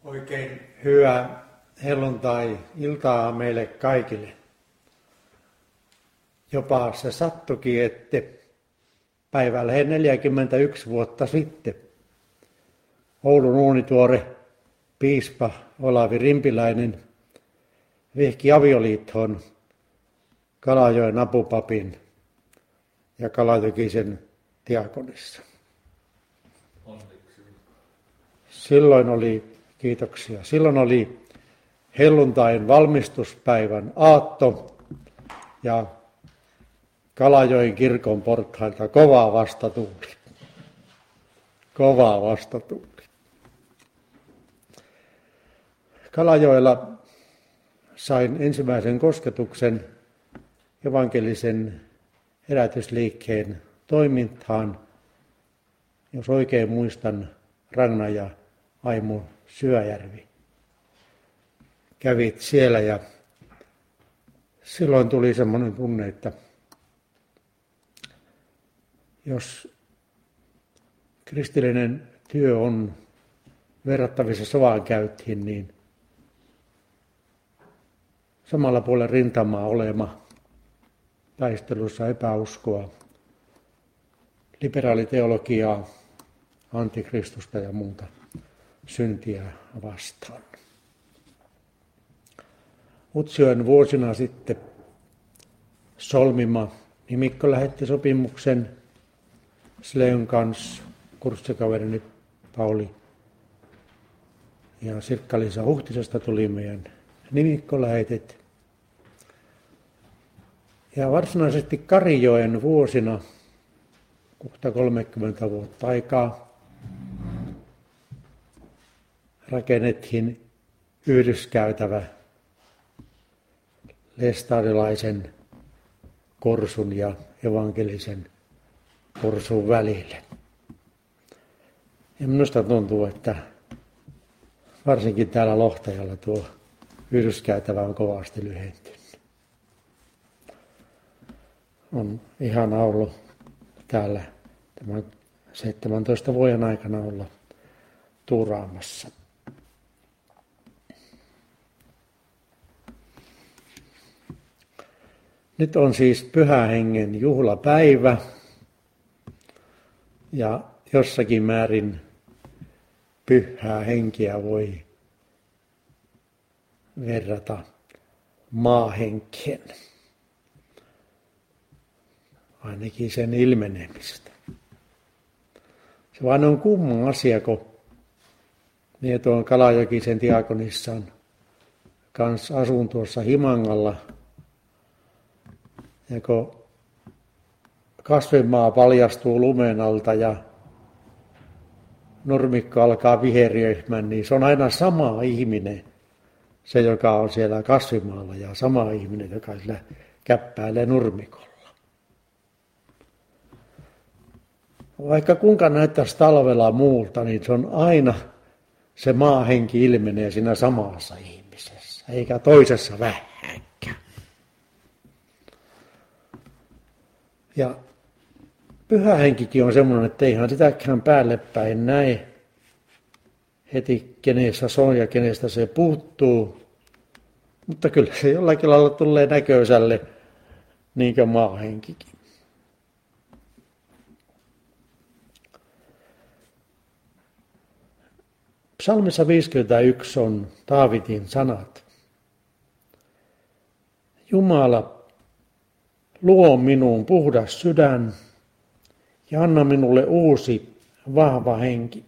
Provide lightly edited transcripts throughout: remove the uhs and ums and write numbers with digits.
Oikein hyvää helluntai-iltaa meille kaikille. Jopa se sattuikin, että päivällä 41 vuotta sitten Oulun uunituore piispa Olavi Rimpiläinen vihki avioliittoon Kalajoen apupapin ja Kalajokisen diakonissa. Silloin oli helluntain valmistuspäivän aatto ja Kalajoen kirkon portailta kova vastatuuli. Kalajoella sain ensimmäisen kosketuksen evankelisen herätysliikkeen toimintaan. Jos oikein muistan, Ragna ja Aimo Syöjärvi kävit siellä ja silloin tuli semmoinen tunne, että jos kristillinen työ on verrattavissa sodankäyntiin, niin samalla puolella rintamaa olema taistelussa epäuskoa, liberaaliteologiaa, antikristusta ja muuta syntiä vastaan. Utsjoen vuosina sitten solmima nimikko lähetti sopimuksen Sleyn kanssa, kurssikaverini Pauli ja Sirkka-Liisa Huhtisesta tuli meidän nimikkolähetet. Ja varsinaisesti Karijoen vuosina, kohta 30 vuotta aikaa, rakennettiin yhdyskäytävä lestadiolaisen Korsun ja evankelisen Korsun välille. Ja minusta tuntuu, että varsinkin täällä Lohtajalla tuo yhdyskäytävä on kovasti lyhentynyt. On ihana ollut täällä tämän 17 vuoden aikana olla tuuraamassa. Nyt on siis Pyhän Hengen juhlapäivä ja jossakin määrin Pyhää Henkeä voi verrata maahenkeen, ainakin sen ilmenemistä. Se vaan on kumma asia, kun minä tuon Kalajokisen diakonissaan kanssa asun tuossa Himangalla. Ja kun kasvimaa paljastuu lumen alta ja nurmikko alkaa viheriöimään, niin se on aina sama ihminen, se joka on siellä kasvimaalla ja sama ihminen, joka sillä käppäilee nurmikolla. Vaikka kuinka näyttäisi talvella muulta, niin se on aina se maahenki ilmenee siinä samassa ihmisessä, eikä toisessa vähänkään. Ja Pyhä Henkikin on semmoinen, että eihän sitäkään päälle päin näe heti, kenestä se on ja kenestä se puuttuu. Mutta kyllä se jollakin lailla tulee näköisälle, niin kuin maahenkikin. Psalmissa 51 on Daavidin sanat. Jumala, luo minuun puhdas sydän ja anna minulle uusi, vahva henki.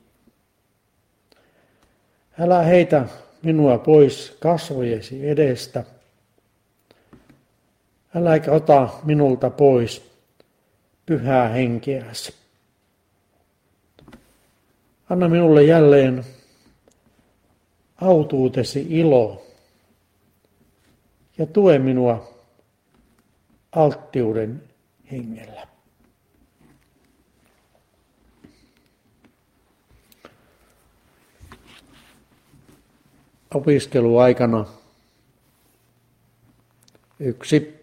Älä heitä minua pois kasvojesi edestä. Äläkä ota minulta pois Pyhää Henkeäsi. Anna minulle jälleen autuutesi ilo ja tue minua alttiuden hengellä. Opiskeluaikana yksi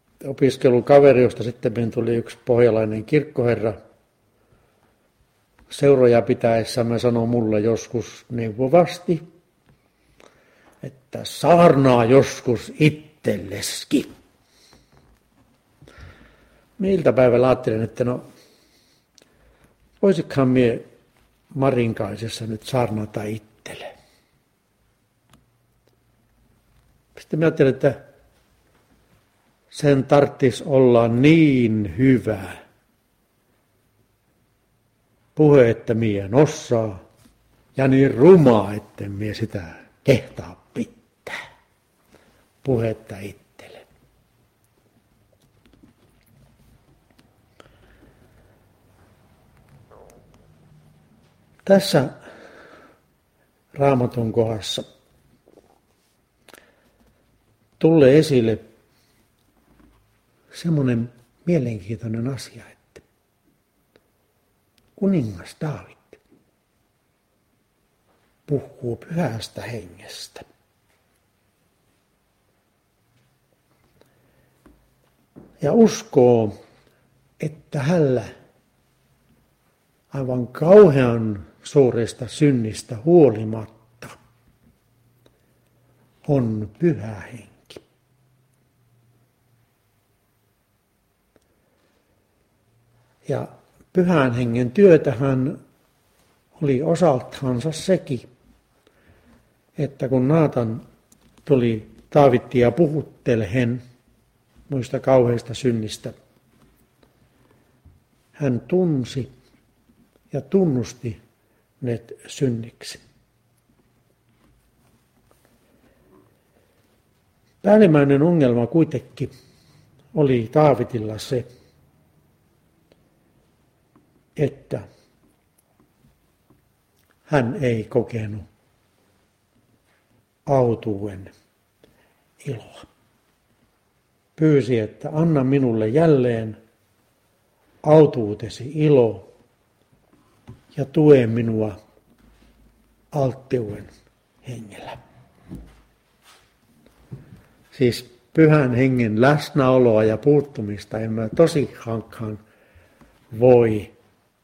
opiskelukaveri, josta sitten tuli yksi pohjalainen kirkkoherra, seuroja pitäessämme sanoi mulle joskus neuvovasti, että saarnaa joskus itselleskin. Iltapäivällä ajattelin, että voisikohan mie Marinkaisessa nyt saarnata itselle. Sitten mä ajattelin, että sen tarvitsisi olla niin hyvä puhe, että mie en osaa, ja niin rumaa, että mie sitä kehtaa pitää. Puhetta itselle. Tässä Raamatun kohdassa tulee esille semmoinen mielenkiintoinen asia, että kuningas Daavid puhuu pyhästä hengestä. Ja uskoo, että hänellä aivan kauhean suuresta synnistä huolimatta on pyhä henki. Ja pyhän hengen työtähän oli osaltaansa sekin, että kun Naatan tuli Daavidia puhuttelehen muista kauheista synnistä, hän tunsi ja tunnusti ne synniksi. Päällimmäinen ongelma kuitenkin oli Daavidilla se, että hän ei kokenut autuuden iloa. Pyysi, että anna minulle jälleen autuutesi ilo ja tue minua alttiuden hengellä. Siis pyhän hengen läsnäoloa ja puuttumista en mä tosiaankaan voi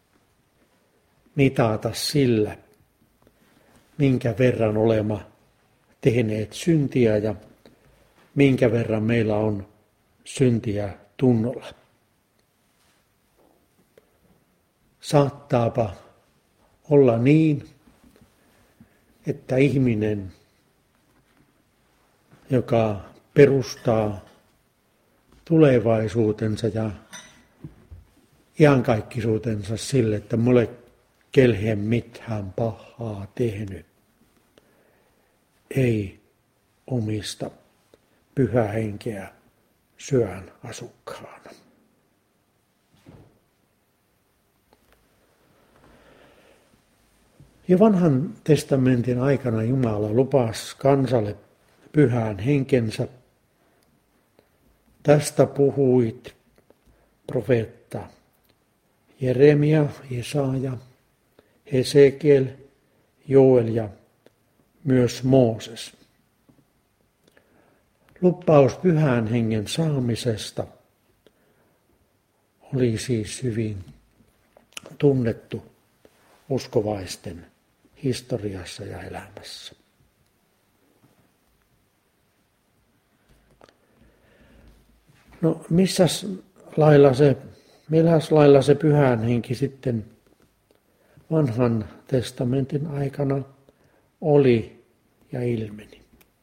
mitata sillä, minkä verran olemme tehneet syntiä ja minkä verran meillä on syntiä tunnolla. Saattaapa olla niin, että ihminen, joka perustaa tulevaisuutensa ja iankaikkisuutensa sille, että mulle kelheen mitään pahaa tehnyt, ei omista pyhää henkeä syön asukkaana. Jo vanhan testamentin aikana Jumala lupasi kansalle pyhään henkensä. Tästä puhuit profeetta Jeremia, Jesaja, Hesekiel, Joel ja myös Mooses. Lupaus pyhän hengen saamisesta oli siis hyvin tunnettu uskovaisten historiassa ja elämässä. No milläs lailla se pyhän henki sitten vanhan testamentin aikana oli ja ilmeni?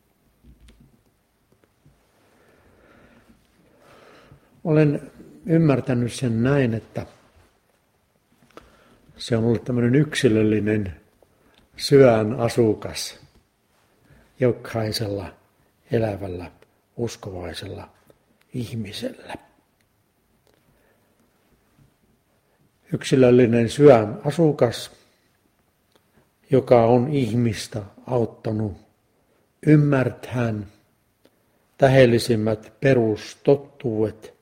Olen ymmärtänyt sen näin, että se on ollut tämmöinen yksilöllinen sydän asukas jokaisella elävällä uskovaisella ihmisellä. Yksilöllinen sydän asukas, joka on ihmistä auttanut ymmärtämään tähdellisimmät perustottuudet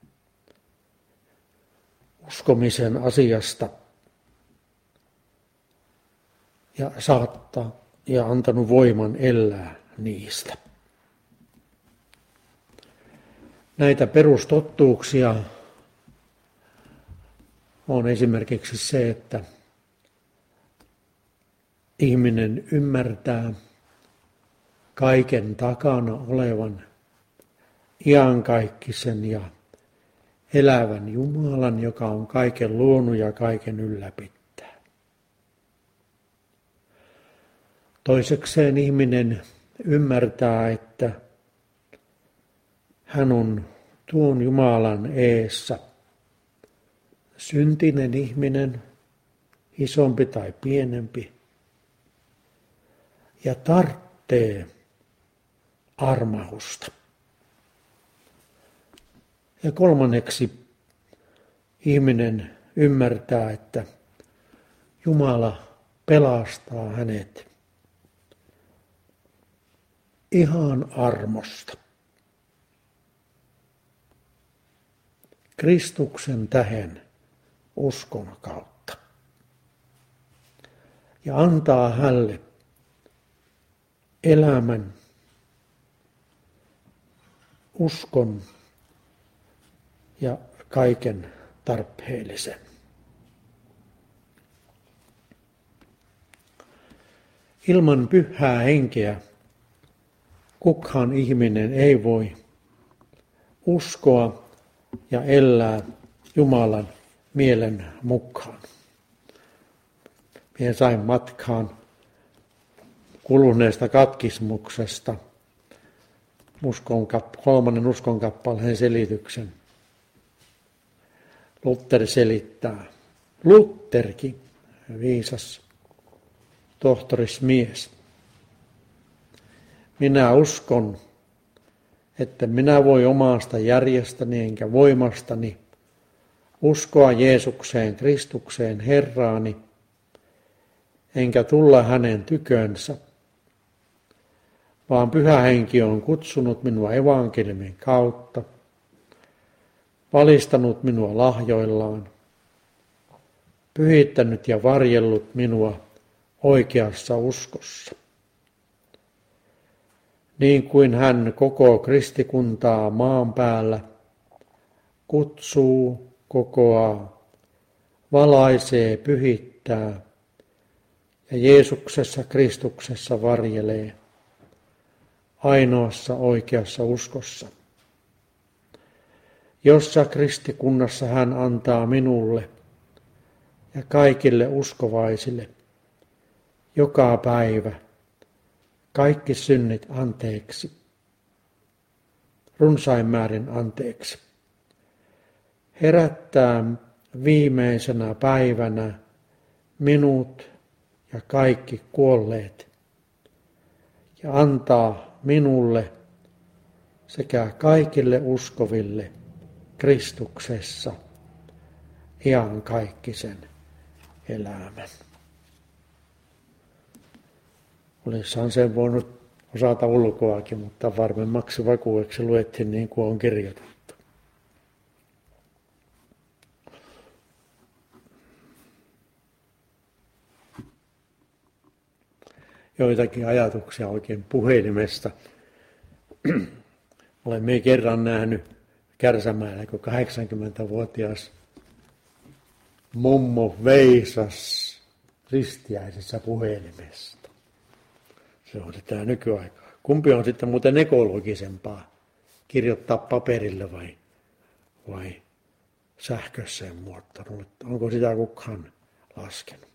uskomisen asiasta ja saattaa ja antanut voiman elää niistä. Näitä perustottuuksia on esimerkiksi se, että ihminen ymmärtää kaiken takana olevan iankaikkisen ja elävän Jumalan, joka on kaiken luonut ja kaiken ylläpitää. Toisekseen ihminen ymmärtää, että hän on tuon Jumalan eessä syntinen ihminen, isompi tai pienempi, ja tarvitsee armahdusta. Ja kolmanneksi ihminen ymmärtää, että Jumala pelastaa hänet ihan armosta. Kristuksen tähden uskon kautta. Ja antaa hänelle elämän, uskon ja kaiken tarpeellisen. Ilman pyhää henkeä kukaan ihminen ei voi uskoa ja elää Jumalan mielen mukaan. Minä sain matkaan kuluneesta katkismuksesta kolmannen uskonkappaleen selityksen. Luther selittää. Lutherkin, viisas tohtorismies. Minä uskon, että minä voi omasta järjestäni enkä voimastani uskoa Jeesukseen, Kristukseen, Herraani, enkä tulla hänen tykönsä, vaan Pyhä Henki on kutsunut minua evankeliumin kautta, valistanut minua lahjoillaan, pyhittänyt ja varjellut minua oikeassa uskossa. Niin kuin hän koko kristikuntaa maan päällä kutsuu, kokoaa, valaisee, pyhittää ja Jeesuksessa Kristuksessa varjelee ainoassa oikeassa uskossa, jossa kristikunnassa hän antaa minulle ja kaikille uskovaisille joka päivä kaikki synnit anteeksi, runsain määrin anteeksi. Herättää viimeisenä päivänä minut ja kaikki kuolleet ja antaa minulle sekä kaikille uskoville Kristuksessa iankaikkisen elämän. Olissahan sen voinut osata ulkoakin, mutta varmemmaksi vakuudeksi luettiin niin kuin on kirjoitettu. Joitakin ajatuksia oikein puhelimesta. Olemme kerran nähnyt Kärsämäellä, kun 80-vuotias mummo veisas ristiäisessä puhelimesta. Se on sitä nykyaikaa. Kumpi on sitten muuten ekologisempaa? Kirjoittaa paperille vai sähköiseen muotoon? Onko sitä kukaan laskenut?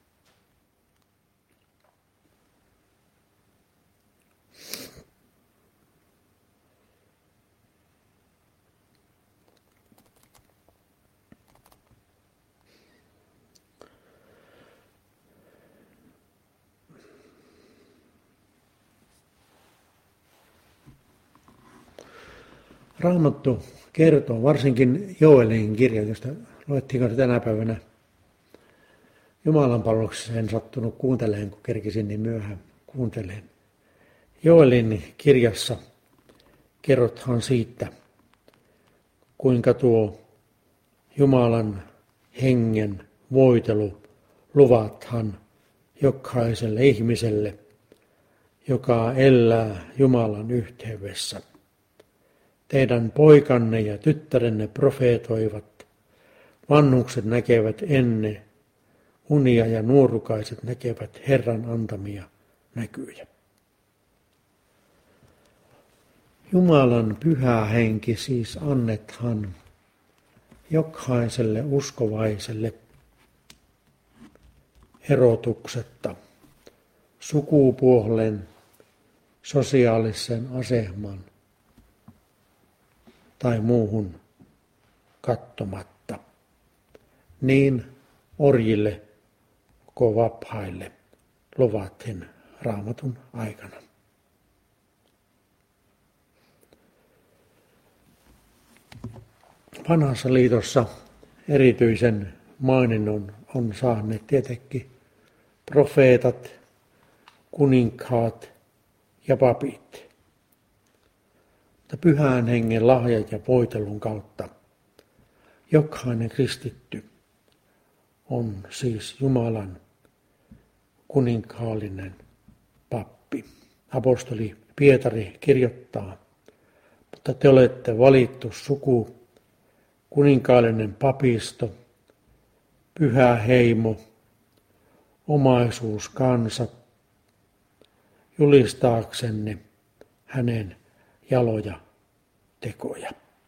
Raamattu kertoo, varsinkin Joelin kirja, josta luettiinko se tänä päivänä Jumalan palveluksessa, en sattunut kuuntelemaan, kun kerkisin niin myöhään kuuntelemaan. Joelin kirjassa kerrothan siitä, kuinka tuo Jumalan hengen voitelu luvathan jokaiselle ihmiselle, joka elää Jumalan yhteydessä. Teidän poikanne ja tyttärenne profeetoivat, vanhukset näkevät ennen unia ja nuorukaiset näkevät Herran antamia näkyjä. Jumalan pyhä henki siis annethan jokaiselle uskovaiselle erotuksetta sukupuolen, sosiaalisen aseman tai muuhun katsomatta, niin orjille kuin vapaille luvattiin Raamatun aikana. Vanhassa liitossa erityisen maininnon on saaneet tietenkin profeetat, kuninkaat ja papit. Mutta pyhän hengen lahjan ja voitelun kautta jokainen kristitty on siis Jumalan kuninkaallinen pappi. Apostoli Pietari kirjoittaa, mutta te olette valittu suku, kuninkaallinen papisto, pyhä heimo, omaisuus kansa, julistaaksenne hänen jaloja tekoja.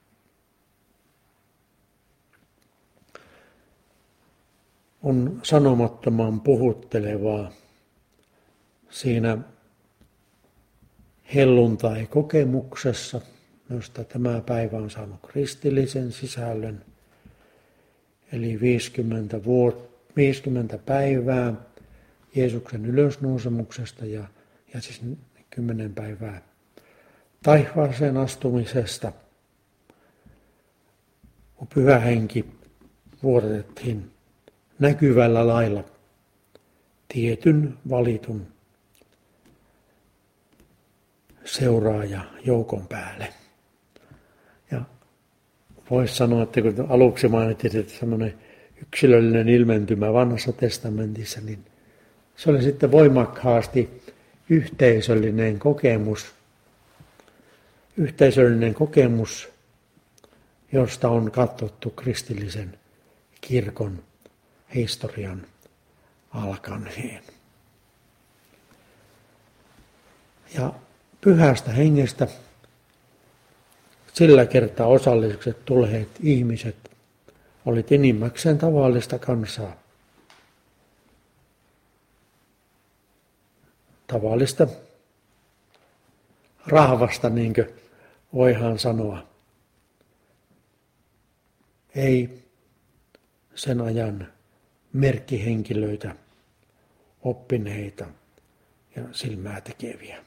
On sanomattoman puhuttelevaa siinä helluntai-kokemuksessa, josta tämä päivä on saanut kristillisen sisällön, eli 50 päivää Jeesuksen ylösnousemuksesta ja siis 10 päivää taivaaseen astumisesta, kun pyhä henki vuodatettiin näkyvällä lailla tietyn valitun seuraaja joukon päälle. Ja voisi sanoa, että kun aluksi mainittiin, että semmoinen yksilöllinen ilmentymä Vanhassa testamentissa, niin se oli sitten voimakkaasti yhteisöllinen kokemus, josta on katsottu kristillisen kirkon historian alkaneen. Ja pyhästä hengestä sillä kertaa osalliseksi tulleet ihmiset olivat enimmäkseen tavallista kansaa. Tavallista rahvasta, niin kuin voidaan sanoa. Ei sen ajan merkkihenkilöitä, oppineita ja silmää tekeviä.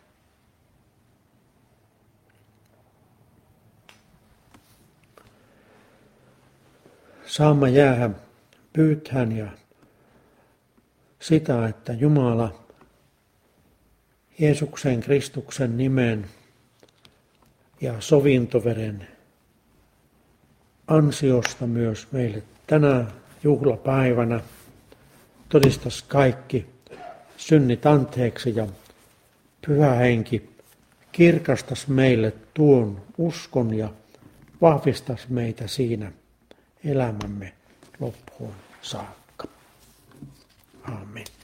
Saamme jäädä pyytämään ja sitä, että Jumala Jeesuksen Kristuksen nimen ja sovintoveren ansiosta myös meille tänä juhlapäivänä todistaisi kaikki synnit anteeksi ja pyhä henki kirkastaisi meille tuon uskon ja vahvistaisi meitä siinä elämämme loppuun saakka. Aamen.